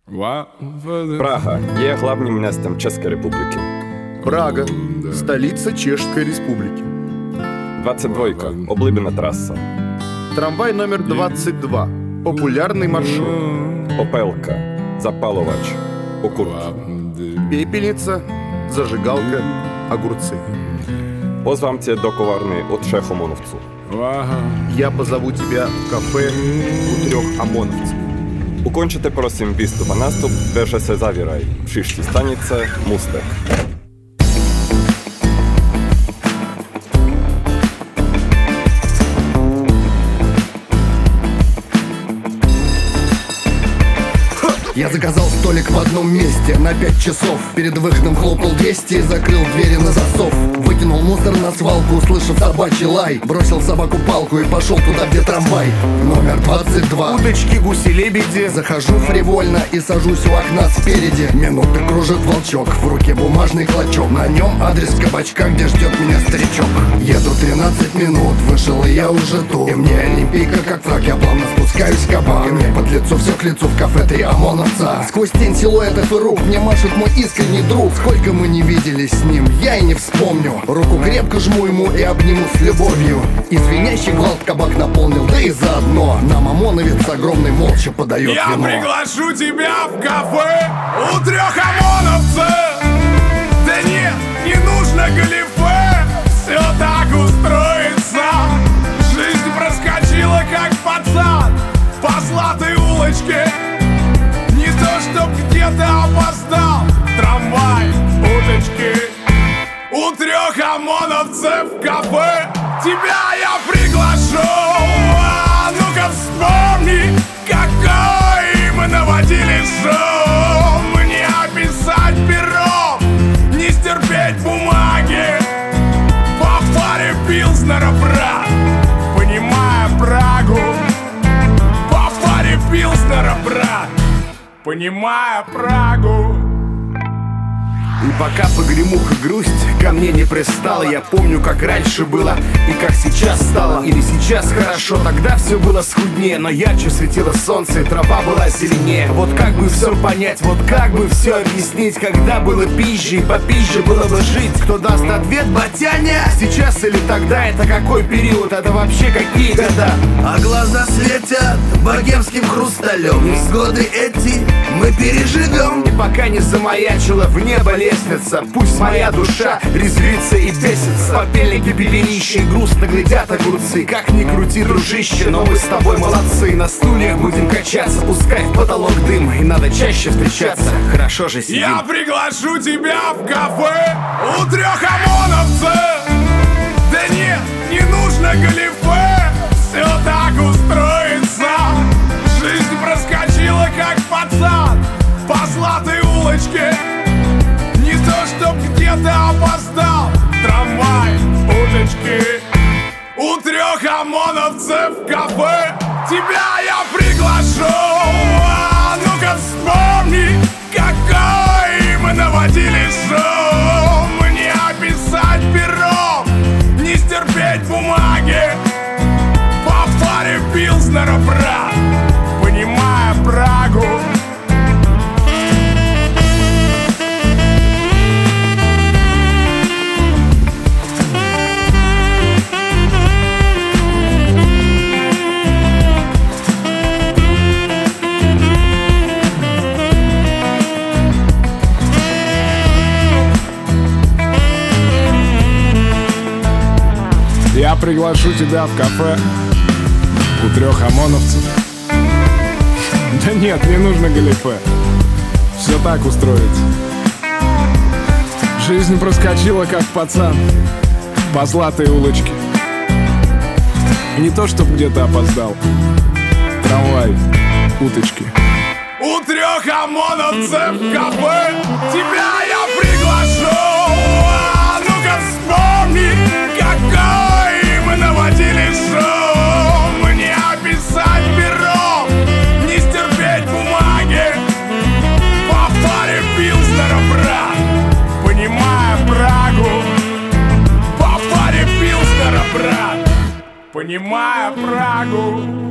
Прага є главним містом Чеської Республіки. Прага – столица Чешской Республики. 22. Облюбена траса. Трамвай номер 22. Популярный маршрут. Попелка. Запалувач. Окурок. Пепельница, зажигалка, огурцы. Pozvám tě do kovárny od 3 Омоновцů. Я позову тебя в кафе у 3 ОМОНовців. Ukončite prosím výstup a nástup, dveře se zavírají. Příští stanice Můstek. Я заказал столик в одном месте на 5 часов. Перед выходом хлопнул 200 и закрыл двери на засов. Выкинул мусор на свалку, услышав собачий лай. Бросил собаку палку и пошел туда, где трамвай. Номер 22. Удочки, гуси, лебеди. Захожу фривольно и сажусь у окна спереди. Минуты кружит волчок, в руке бумажный клочок. На нем адрес кабачка, где ждет меня старичок. Еду 13 минут, вышел и я уже тут. И мне олимпийка как фраг, я плавно спускаюсь в кабак. И мне под лицо все к лицу в кафе 3 ОМОНовца. Сквозь тень силуэтов и рук мне машет мой искренний друг. Сколько мы не виделись с ним, я и не вспомню. Руку крепко жму ему и обниму с любовью. И звенящий гвалт кабак наполнил, да и заодно нам ОМОНовец огромный молча подает Я вино. приглашу тебя в кафе у 3 ОМОНовцев. Да нет, не нужно галифе, все так устроится. Жизнь проскочила как пацан по златой улочке. Не то чтоб где-то опоздал трамвай, удочки. У 3 ОМОНовцев в кафе тебя я приглашу. А ну-ка вспомни, какой мы наводили шум. Не описать пером, не стерпеть бумаги. По паре пилснера, брат, понимая Прагу. По паре пилснера, брат, понимая Прагу. И пока погремуха грусть ко мне не пристала, я помню, как раньше было и как сейчас стало. Или сейчас хорошо, тогда все было скуднее, но ярче светило солнце и трава была зеленее. Вот как бы все понять, вот как бы все объяснить, когда было пизже и попизже было бы жить. Кто даст ответ, батяня? Сейчас или тогда? Это какой период? Это вообще какие года? А глаза светят богемским хрусталем. Невзгоды эти мы переживем. И пока не замаячила в небо лестница, пусть моя душа резвится и бесится. Попельники, пепелища и грустно глядят огурцы. Как ни крути, дружище, но мы с тобой молодцы. На стульях будем качаться, пускай в потолок дым. И надо чаще встречаться, хорошо же сидим. Я приглашу тебя в кафе у 3 ОМОНовцев. Да нет, не нужно галифе, все так устроится. Жизнь проскочила как пацан по златой улочке. Не то чтоб где-то опоздал трамвай, удочки. У 3 ОМОНовцев в кафе тебя я приглашу. А ну-ка вспомни, какой мы наводили шум. Не описать пером, не стерпеть бумаги. По паре пилснера, брат, понимая Прагу. Я приглашу тебя в кафе у 3 ОМОНовцев. Да нет, не нужно галифе, все так устроится. Жизнь проскочила как пацан по златой улочке. Не то чтоб где-то опоздал трамвай, уточки. У 3 ОМОНовцев в кафе тебя я приглашу. А ну-ка вспомни, какой мы наводили шум. Не описать пером, не стерпеть бумаги. По паре пилснера, брат, понимая Прагу. По паре пилснера, брат, понимая Прагу.